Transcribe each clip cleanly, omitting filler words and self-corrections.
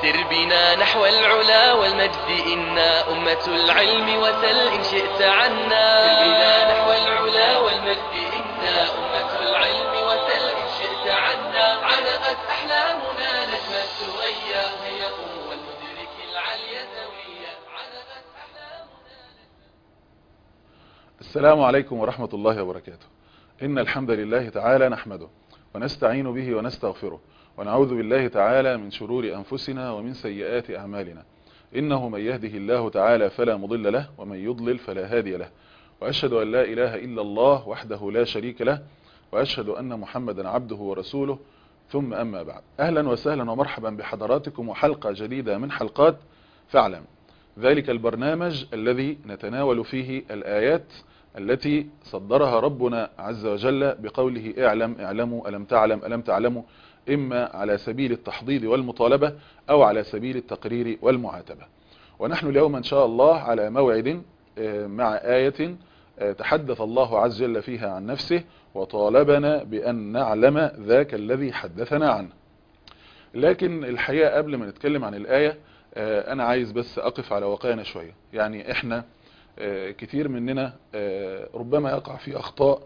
سر بنا نحو العلا والمجد إنا أمة العلم وسل إن شئت عنا. سر بنا نحو العلا والمجد إنا أمة العلم وسل إن شئت عنا. علقت أحلامنا نجم الثريا هيا قوم والمدرك العلي سويا. علقت أحلامنا. السلام عليكم ورحمة الله وبركاته. إن الحمد لله تعالى نحمده ونستعين به ونستغفره ونعوذ بالله تعالى من شرور أنفسنا ومن سيئات أعمالنا. إنه من يهده الله تعالى فلا مضل له ومن يضلل فلا هادي له. وأشهد أن لا إله إلا الله وحده لا شريك له وأشهد أن محمدا عبده ورسوله. ثم أما بعد، أهلا وسهلا ومرحبا بحضراتكم وحلقة جديدة من حلقات فاعلم، ذلك البرنامج الذي نتناول فيه الآيات التي صدرها ربنا عز وجل بقوله اعلم اعلموا ألم تعلم ألم تعلموا، إما على سبيل التحضيض والمطالبة أو على سبيل التقرير والمعاتبة. ونحن اليوم إن شاء الله على موعد مع آية تحدث الله عز وجل فيها عن نفسه وطالبنا بأن نعلم ذاك الذي حدثنا عنه. لكن الحقيقة قبل ما نتكلم عن الآية أنا عايز بس أقف على واقعنا شوية. يعني إحنا كثير مننا ربما يقع في أخطاء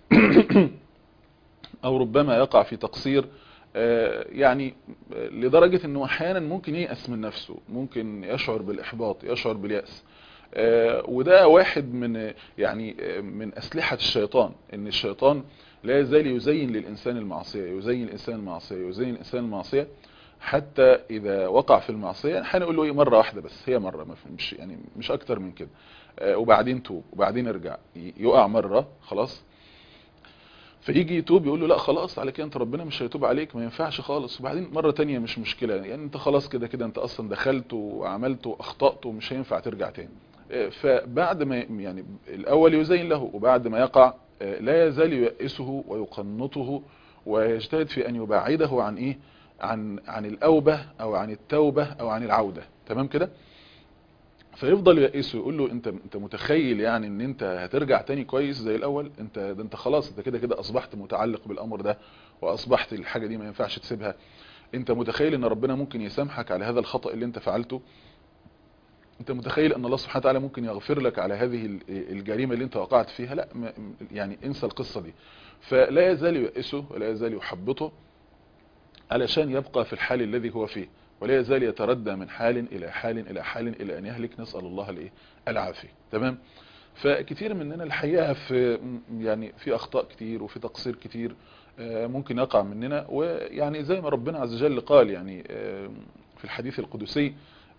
أو ربما يقع في تقصير، يعني لدرجة أنه أحيانا ممكن ييأس من نفسه، ممكن يشعر بالإحباط، يشعر باليأس. وده واحد من من أسلحة الشيطان، أن الشيطان لا يزال يزين للإنسان المعصية، يزين الإنسان المعصية، يزين الإنسان المعصية، حتى إذا وقع في المعصية هنقول له إيه مرة واحدة بس، هي مرة، مش أكتر من كده، وبعدين توب وبعدين ارجع. يقع مرة خلاص، فيجي يتوب يقول له لا خلاص على كده انت ربنا مش هيتوب عليك، ما ينفعش خالص. وبعدين مرة تانية مش مشكلة، يعني انت خلاص كده كده انت اصلا دخلت وعملت واخطأت ومش هينفع ترجع تاني. فبعد ما يعني الاول يزين له، وبعد ما يقع لا يزال ييأسه ويقنطه ويجتهد في ان يبعده عن ايه، عن الاوبة او عن التوبة او عن العودة. تمام كده؟ فيفضل يقيسه، يقول له انت متخيل يعني ان انت هترجع تاني كويس زي الاول؟ انت خلاص، انت كده كده اصبحت متعلق بالامر ده، واصبحت الحاجة دي ما ينفعش تسيبها. انت متخيل ان ربنا ممكن يسامحك على هذا الخطأ اللي انت فعلته؟ انت متخيل ان الله سبحانه وتعالى ممكن يغفر لك على هذه الجريمة اللي انت وقعت فيها؟ لا، يعني انسى القصة دي. فلا يزال يقيسه ولا يزال يحبطه علشان يبقى في الحال الذي هو فيه، ولا يزال يتردى من حال إلى حال إلى حال إلى أن يهلك، نسأل الله العافية. تمام؟ فكتير مننا الحقيقة في أخطاء كتير وفي تقصير كتير ممكن يقع مننا. ويعني زي ما ربنا عز وجل قال يعني في الحديث القدسي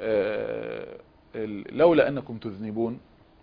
لولا أنكم تذنبون،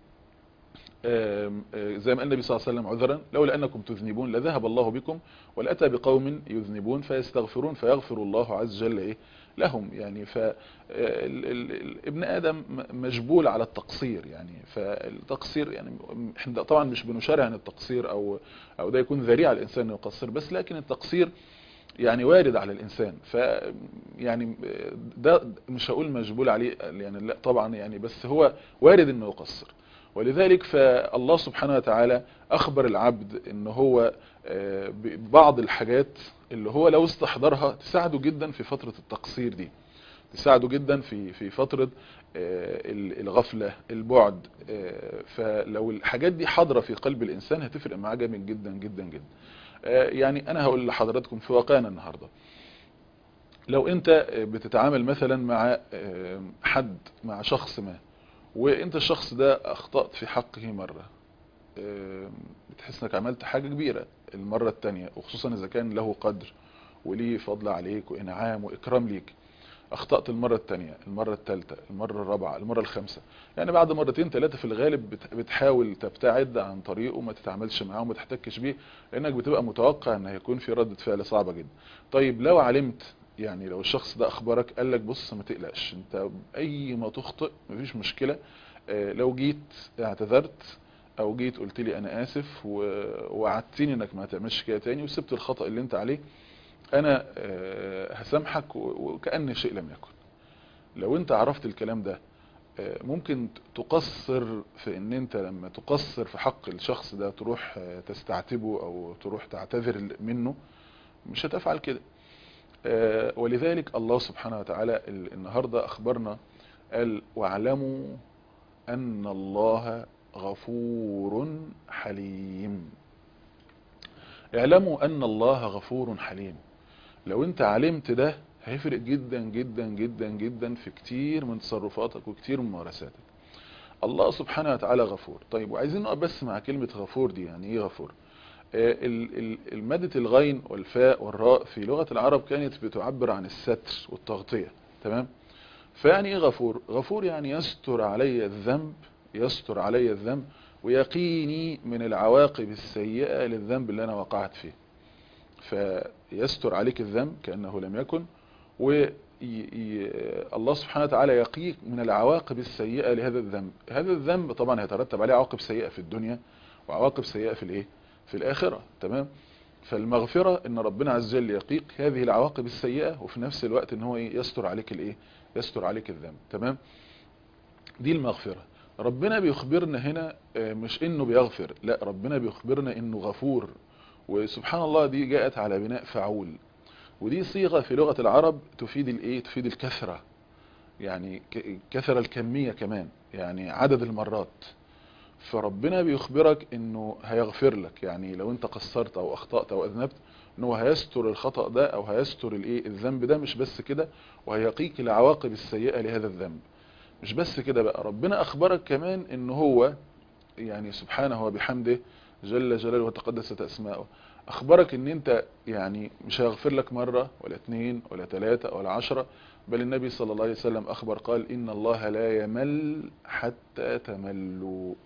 زي ما النبي صلى الله عليه وسلم عذرا، لولا أنكم تذنبون لذهب الله بكم ولأتى بقوم يذنبون فيستغفرون فيغفر الله عز وجل لهم. يعني ابن آدم مجبول على التقصير، يعني فالتقصير يعني احنا طبعا مش بنشرع عن التقصير او ده يكون ذريعة الإنسان يقصر، بس لكن التقصير يعني وارد على الإنسان. يعني ده مش هقول مجبول عليه يعني، لا طبعا يعني، بس هو وارد انه يقصر. ولذلك فالله سبحانه وتعالى أخبر العبد إن هو بعض الحاجات اللي هو لو استحضرها تساعده جدا في فترة التقصير دي، تساعده جدا في فترة الغفلة، البعد. فلو الحاجات دي حاضرة في قلب الإنسان هتفرق معاه جامد جدا جدا جدا. يعني أنا هقول لحضراتكم في واقعنا النهاردة، لو أنت بتتعامل مثلا مع حد، مع شخص ما، وانت الشخص ده اخطأت في حقه مرة، بتحس انك عملت حاجة كبيرة المرة التانية، وخصوصا اذا كان له قدر وليه فضل عليك وانعام واكرام ليك، اخطأت المرة التانية، المرة التالتة، المرة الرابعة، المرة الخامسة، يعني بعد مرتين ثلاثة في الغالب بتحاول تبتعد عن طريقه، ما تتعاملش معاه وما تحتكش بيه، لانك بتبقى متوقع ان هيكون في ردة فعل صعبة جدا. طيب لو علمت، يعني لو الشخص ده اخبرك قال لك بص ما تقلقش، انت اي ما تخطئ مفيش مشكلة، لو جيت اعتذرت او جيت قلت لي انا اسف ووعدتني انك ما تعملش كده تاني وسبت الخطأ اللي انت عليه، انا هسامحك وكأن شيء لم يكن. لو انت عرفت الكلام ده ممكن تقصر في ان انت لما تقصر في حق الشخص ده تروح تستعتبه او تروح تعتذر منه، مش هتفعل كده. ولذلك الله سبحانه وتعالى النهاردة أخبرنا قال واعلموا أن الله غفور حليم. اعلموا أن الله غفور حليم. لو انت علمت ده هيفرق جدا جدا جدا جدا في كتير من تصرفاتك وكتير من ممارساتك. الله سبحانه وتعالى غفور. طيب وعايزين نقف بس مع كلمة غفور دي، يعني ايه غفور؟ المادة الغين والفاء والراء في لغة العرب كانت بتعبر عن الستر والتغطية، تمام؟ فيعني ايه غفور؟ غفور يعني يستر علي الذنب، يستر علي الذنب ويقيني من العواقب السيئة للذنب اللي انا وقعت فيه. فيستر عليك الذنب كأنه لم يكن، الله سبحانه وتعالى يقيك من العواقب السيئة لهذا الذنب. هذا الذنب طبعا هيترتب عليه عواقب سيئة في الدنيا وعواقب سيئة في الايه؟ في الآخرة، تمام؟ فالمغفرة ان ربنا عز وجل يقيك هذه العواقب السيئة وفي نفس الوقت ان هو يستر عليك الايه؟ يستر عليك الذنب، تمام؟ دي المغفرة. ربنا بيخبرنا هنا مش انه بيغفر، لا، ربنا بيخبرنا انه غفور. وسبحان الله دي جاءت على بناء فعول، ودي صيغة في لغة العرب تفيد الايه؟ تفيد الكثرة، يعني كثرة الكمية كمان، يعني عدد المرات. فربنا بيخبرك انه هيغفر لك، يعني لو انت قصرت او اخطأت او اذنبت انه هيستر الخطأ ده او هيستر الايه؟ الذنب ده. مش بس كده، وهيقيك العواقب السيئة لهذا الذنب. مش بس كده بقى، ربنا اخبرك كمان ان هو يعني سبحانه وبحمده جل جلاله وتقدست اسماؤه، اخبرك ان انت يعني مش هيغفر لك مرة ولا 2 ولا 3 ولا 10، بل النبي صلى الله عليه وسلم اخبر قال ان الله لا يمل حتى تملوا،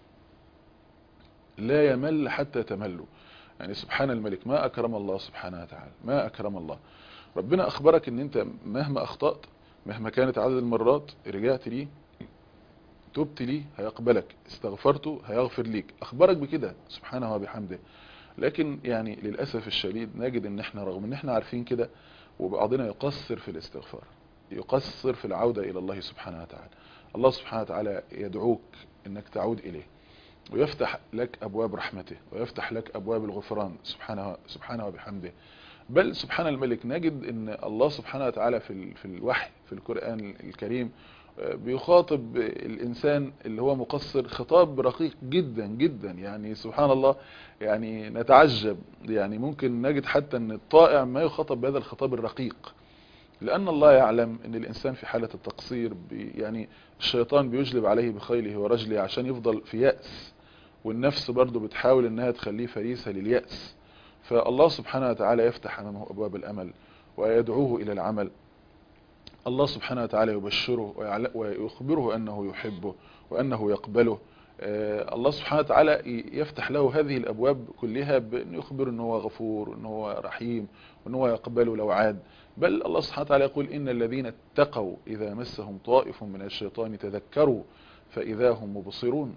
لا يمل حتى تملوا. يعني سبحان الملك، ما اكرم الله سبحانه وتعالى، ما اكرم الله. ربنا اخبرك ان انت مهما اخطأت، مهما كانت عدد المرات، رجعت ليه، تبت ليه، هيقبلك، استغفرته هيغفر ليك. اخبرك بكده سبحانه وبحمده. لكن يعني للأسف الشديد نجد ان احنا رغم ان احنا عارفين كده وبعضنا يقصر في الاستغفار، يقصر في العودة الى الله سبحانه وتعالى. الله سبحانه وتعالى يدعوك انك تعود اليه، ويفتح لك ابواب رحمته، ويفتح لك ابواب الغفران سبحانه وبحمده. بل سبحان الملك نجد ان الله سبحانه وتعالى في الوحي في القرآن الكريم بيخاطب الإنسان اللي هو مقصر خطاب رقيق جدا جدا. يعني سبحان الله، يعني نتعجب، يعني ممكن نجد حتى أن الطائع ما يخاطب بهذا الخطاب الرقيق، لأن الله يعلم أن الإنسان في حالة التقصير يعني الشيطان بيجلب عليه بخيله ورجله عشان يفضل في يأس، والنفس برضو بتحاول أنها تخليه فريسة لليأس. فالله سبحانه وتعالى يفتح أمامه أبواب الأمل ويدعوه إلى العمل. الله سبحانه وتعالى يبشره ويخبره أنه يحبه وأنه يقبله. الله سبحانه وتعالى يفتح له هذه الأبواب كلها بأن يخبر أنه غفور وأنه هو رحيم وأنه يقبله لو عاد. بل الله سبحانه وتعالى يقول إن الذين اتقوا إذا مسهم طائف من الشيطان تذكروا فإذا هم مبصرون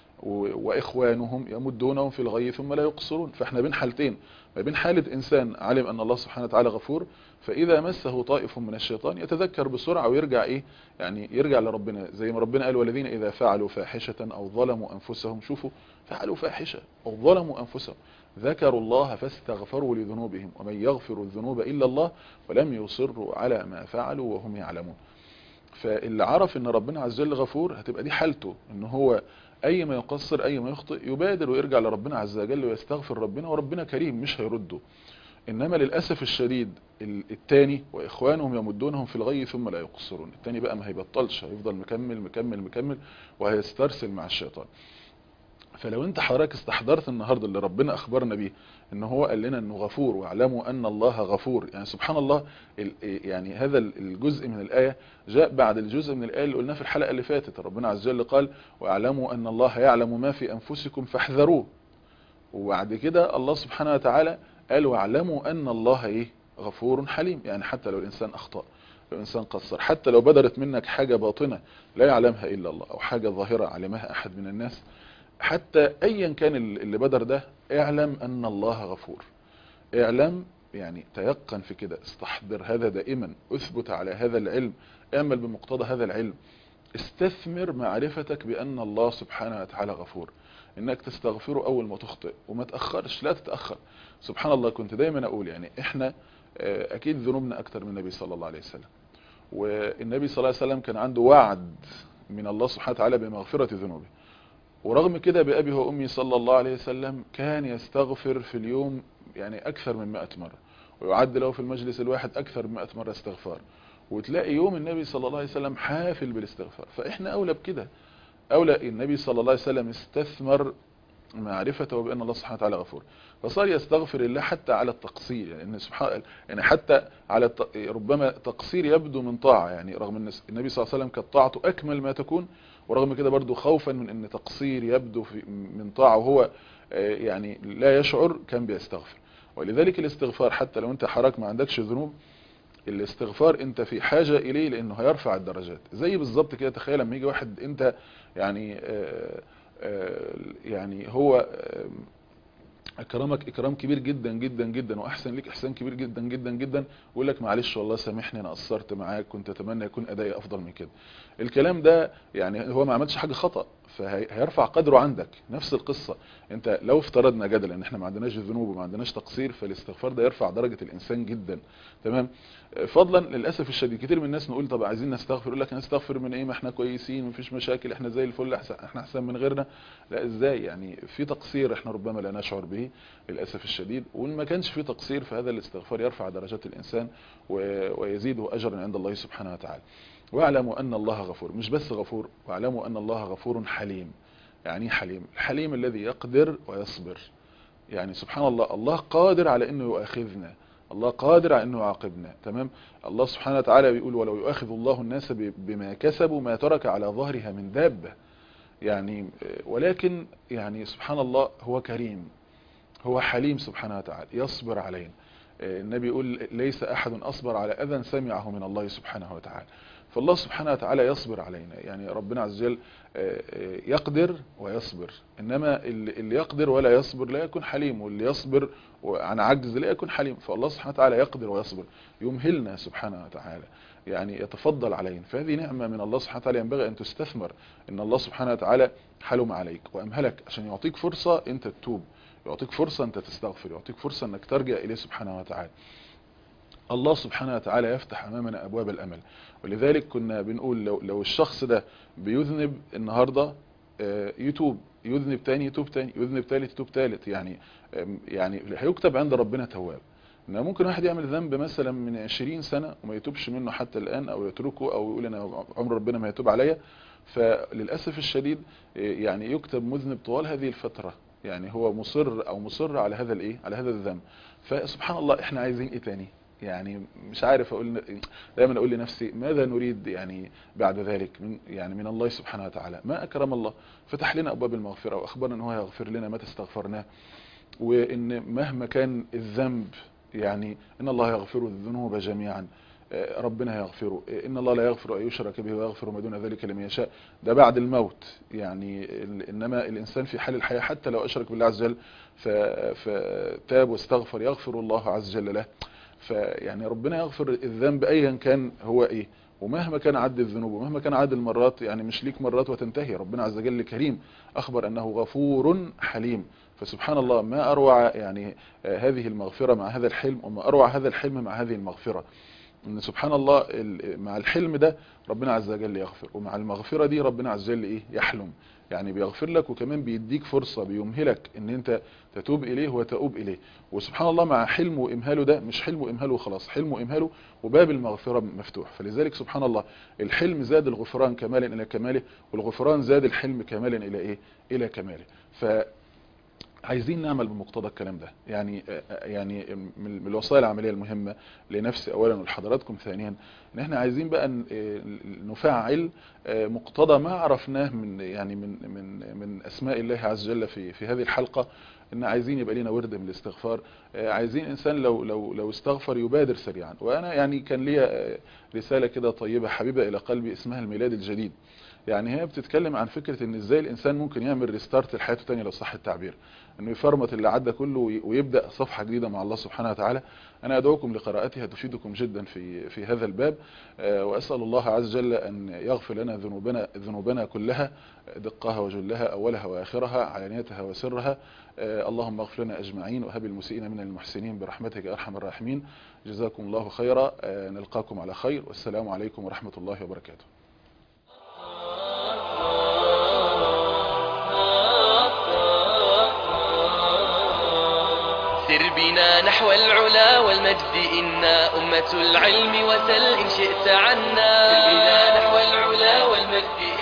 وإخوانهم يمدونهم في الغي ثم لا يقصرون. فإحنا بين حالتين، ما بين حالة إنسان علم أن الله سبحانه وتعالى غفور، فإذا مسه طائف من الشيطان يتذكر بسرعة ويرجع يعني يرجع لربنا، زي ما ربنا قال والذين إذا فعلوا فاحشة أو ظلموا أنفسهم، شوفوا، فعلوا فاحشة أو ظلموا أنفسهم ذكروا الله فاستغفروا لذنوبهم ومن يغفر الذنوب إلا الله ولم يصروا على ما فعلوا وهم يعلمون. فاللي عرف ان ربنا عز وجل غفور هتبقى دي حالته، ان هو اي ما يقصر اي ما يخطئ يبادر ويرجع لربنا عز وجل ويستغفر ربنا، وربنا كريم مش هيرده. انما للأسف الشديد التاني واخوانهم يمدونهم في الغي ثم لا يقصرون، التاني بقى ما هيبطلش، هيفضل مكمل مكمل مكمل وهيسترسل مع الشيطان. فلو انت حضرتك استحضرت النهاردة اللي ربنا اخبرنا بيه ان هو قال لنا انه غفور، واعلموا ان الله غفور، يعني سبحان الله، يعني هذا الجزء من الآية جاء بعد الجزء من الآية اللي قلناه في الحلقة اللي فاتت. ربنا عز وجل قال واعلموا ان الله يعلم ما في انفسكم فاحذروه، وبعد كده الله سبحانه وتعالى قال واعلموا ان الله غفور حليم. يعني حتى لو الانسان اخطأ، لو الانسان قصر، حتى لو بدرت منك حاجة باطنة لا يعلمها الا الله، او حاجة ظاهرة علمها احد من الناس، حتى ايا كان اللي بدر ده، اعلم ان الله غفور. اعلم يعني تيقن في كده، استحضر هذا دائما، اثبت على هذا العلم، اعمل بمقتضى هذا العلم، استثمر معرفتك بان الله سبحانه وتعالى غفور، انك تستغفره اول ما تخطئ وما تأخرش، لا تتأخر. سبحان الله، كنت دايما اقول يعني احنا اكيد ذنوبنا اكتر من النبي صلى الله عليه وسلم، والنبي صلى الله عليه وسلم كان عنده وعد من الله سبحانه وتعالى بمغفرة ذنوبه، ورغم كده بأبي وأمي صلى الله عليه وسلم كان يستغفر في اليوم يعني أكثر من 100 مرة، ويعد له في المجلس الواحد أكثر من 100 مرة استغفار، وتلاقي يوم النبي صلى الله عليه وسلم حافل بالاستغفار. فإحنا أولى بكده، أولى. النبي صلى الله عليه وسلم استثمر معرفته بأن الله سبحانه وتعالى غفور، فصار يستغفر الله حتى على التقصير، يعني سبحان يعني حتى على ربما تقصير يبدو من طاعة، يعني رغم ان النبي صلى الله عليه وسلم كانت طاعته أكمل ما تكون، ورغم كده برضو خوفا من ان تقصير يبدو من طاعة وهو يعني لا يشعر كان بيستغفر. ولذلك الاستغفار حتى لو انت حضرتك ما عندكش ذنوب، الاستغفار انت في حاجة اليه لانه هيرفع الدرجات. زي بالظبط كده، تخيل لما يجي واحد انت يعني يعني هو اكرمك اكرام كبير جدا جدا جدا، واحسن لك احسان كبير جدا جدا جدا، ويقول لك معلش والله سامحني انا قصرت معاك، كنت اتمنى يكون ادائي افضل من كده. الكلام ده يعني هو ما عملش حاجه خطأ، فهيرفع قدره عندك. نفس القصه، انت لو افترضنا جدلا ان احنا ما عندناش ذنوب وما عندناش تقصير، فالاستغفار ده يرفع درجه الانسان جدا. تمام. فضلا للاسف الشديد كتير من الناس نقول طب عايزين نستغفر، يقول لك نستغفر من ايه، ما احنا كويسين مفيش مشاكل، احنا زي الفل، احنا احسن من غيرنا. لا، ازاي يعني؟ في تقصير احنا ربما لا نشعر به للاسف الشديد، وان ما كانش في تقصير فهذا الاستغفار يرفع درجات الانسان ويزيده اجرا عند الله سبحانه وتعالى. واعلموا ان الله غفور، مش بس غفور، واعلموا ان الله غفور حليم. يعني حليم، الحليم الذي يقدر ويصبر. يعني سبحان الله، الله قادر على انه يؤاخذنا، الله قادر على انه يعاقبنا. تمام. الله سبحانه وتعالى بيقول ولو يؤاخذ الله الناس بما كسبوا ما ترك على ظهرها من دابة. يعني ولكن يعني سبحان الله هو كريم، هو حليم سبحانه وتعالى، يصبر علينا. النبي يقول ليس أحد أصبر على أذى سمعه من الله سبحانه وتعالى. فالله سبحانه وتعالى يصبر علينا، يعني ربنا عز وجل يقدر ويصبر، إنما اللي يقدر ولا يصبر لا يكون حليم، واللي يصبر عن عجز لا يكون حليم. فالله سبحانه وتعالى يقدر ويصبر، يمهلنا سبحانه وتعالى، يعني يتفضل علينا. فهذه نعمة من الله سبحانه وتعالى ينبغي أن تستثمر، إن الله سبحانه وتعالى حلم عليك وأمهلك عشان يعطيك فرصة أنت تتوب، يعطيك فرصة أنت تستغفر، يعطيك فرصة أنك ترجع إليه سبحانه وتعالى. الله سبحانه وتعالى يفتح أمامنا أبواب الأمل. ولذلك كنا بنقول لو الشخص ده بيذنب النهاردة يتوب، يذنب تاني يتوب تاني، يذنب تالت يتوب تالت، يعني هيكتب عند ربنا تواب. إنه ممكن واحد يعمل ذنب مثلا من 20 سنة وما يتوبش منه حتى الآن، أو يتركه، أو يقول أنا عمر ربنا ما يتوب عليا، فللأسف الشديد يعني يكتب مذنب طوال هذه الفترة، يعني هو مصر او مصر على هذا الايه، على هذا الذنب. فسبحان الله احنا عايزين ايه تاني؟ يعني مش عارف اقول، دايما اقول لنفسي ماذا نريد يعني بعد ذلك من الله سبحانه وتعالى. ما اكرم الله، فتح لنا ابواب المغفرة، واخبرنا ان هو يغفر لنا ما تستغفرناه، وان مهما كان الذنب يعني ان الله يغفر الذنوب جميعا، ربنا يغفره. ان الله لا يغفر ان يشرك به ويغفر ما دون ذلك لمن يشاء، ده بعد الموت يعني. انما الانسان في حال الحياة حتى لو اشرك بالله عز وجل فتاب واستغفر يغفر الله عز وجل له. فيعني ربنا يغفر الذنب ايا كان هو ايه، ومهما كان عد الذنوب ومهما كان عد المرات، يعني مش ليك مرات وتنتهي. ربنا عز وجل كريم، اخبر انه غفور حليم. فسبحان الله ما اروع يعني هذه المغفرة مع هذا الحلم، وما اروع هذا الحلم مع هذه المغفرة. ان سبحان الله مع الحلم ده ربنا عز وجل يغفر، ومع المغفرة دي ربنا عز وجل ايه، يحلم، يعني بيغفر لك وكمان بيديك فرصة، بيمهلك ان انت تتوب اليه وتؤوب اليه. وسبحان الله مع حلمه وامهاله ده، مش حلمه وامهاله وخلاص، حلمه وامهاله وباب المغفرة مفتوح. فلذلك سبحان الله الحلم زاد الغفران كمالا الى كماله، والغفران زاد الحلم كمالا الى ايه، الى كماله. عايزين نعمل بمقتضى الكلام ده، يعني من الوصايا العمليه المهمه لنفسي اولا ولحضراتكم ثانيا، ان احنا عايزين بقى نفعل مقتضى ما عرفناه من اسماء الله عز وجل في هذه الحلقه. ان عايزين يبقى لنا ورد من الاستغفار، عايزين انسان لو استغفر يبادر سريعا. وانا يعني كان لي رساله كده طيبه حبيبه الى قلبي اسمها الميلاد الجديد. يعني هي بتتكلم عن فكرة ان ازاي الانسان ممكن يعمل ريستارت لحياته تاني لو صح التعبير، انه يفرمط اللي عدى كله ويبدأ صفحة جديدة مع الله سبحانه وتعالى. انا ادعوكم لقراءتها، تفيدكم جدا في هذا الباب. واسأل الله عز وجل ان يغفر لنا ذنوبنا كلها، دقها وجلها، اولها واخرها، علانيتها وسرها. اللهم اغفر لنا اجمعين، وهب المسيئين من المحسنين برحمتك يا ارحم الراحمين. جزاكم الله خيرا، نلقاكم على خير، والسلام عليكم ورحمة الله وبركاته. سر بنا نحو العلا والمجد إنا أمة العلم وسل إن شئت عنا. سر بنا نحو العلا والمجد